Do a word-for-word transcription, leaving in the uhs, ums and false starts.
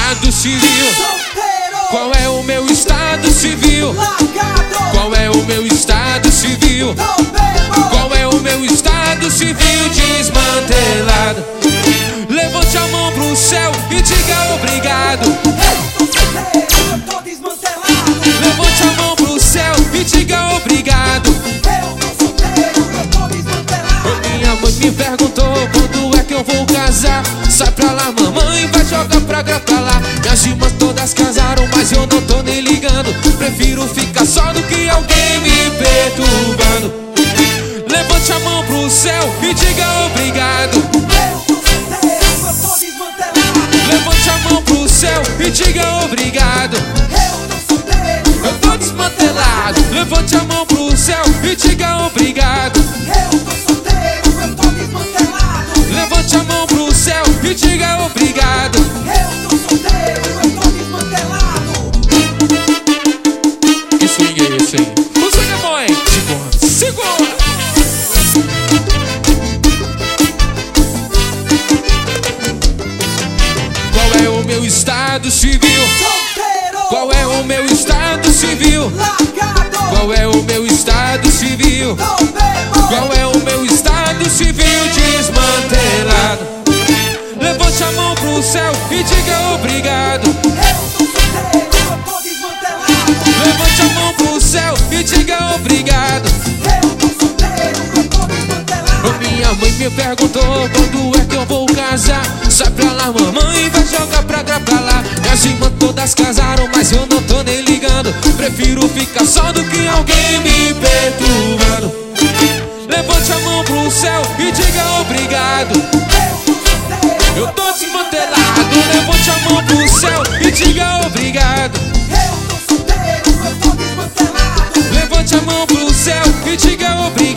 estado civil? Qual é o meu estado civil? Qual é o meu estado civil? Qual é o meu estado civil desmantelado? Levante a mão pro céu e diga obrigado. Eu tô solteiro, eu tô desmantelado. Levante a mão pro céu e diga obrigado. Eu tô solteiro, eu tô desmantelado. Minha mãe me perguntou quando é que eu vou casar. Sai pra lá, mamãe, vai jogar pra cá, pra lá. Minhas irmãs todas casaram, mas eu não tô nem ligando. Prefiro ficar só do que alguém me perturbando. Levante a mão pro céu e diga obrigado. Eu tô solteiro, eu tô desmantelado. Levante a mão pro céu e diga obrigado. Eu tô solteiro, Eu tô desmantelado. Levante a mão pro céu e diga obrigado. eu tô solteiro, eu tô desmantelado. Levante a mão pro céu e diga obrigado. Eu tô solteiro, eu tô desmantelado. Que swing é esse aí? O swing é bom, hein? Segura, segura. Qual é o meu estado civil? Solteiro, Qual é o meu estado civil? largado, Qual é o meu estado civil? não bebo. Qual é o meu estado civil desmantelado? Levante a mão pro céu e diga obrigado. Eu tô solteiro, eu tô desmantelado. Levante a mão pro céu e diga obrigado. Eu tô solteiro, eu tô desmantelado. Minha mãe me perguntou quando é que eu vou casar. Sai pra lá, mamãe, vai jogar pra cá, pra lá. Minhas irmãs todas casaram, mas eu não tô nem ligando. Prefiro ficar só do que alguém me perturbando. Levante a mão pro céu e diga obrigado. Eu tô desmantelado. Levante a mão pro céu e diga obrigado. Eu tô solteiro, eu tô desmantelado. Levante a mão pro céu e diga obrigado.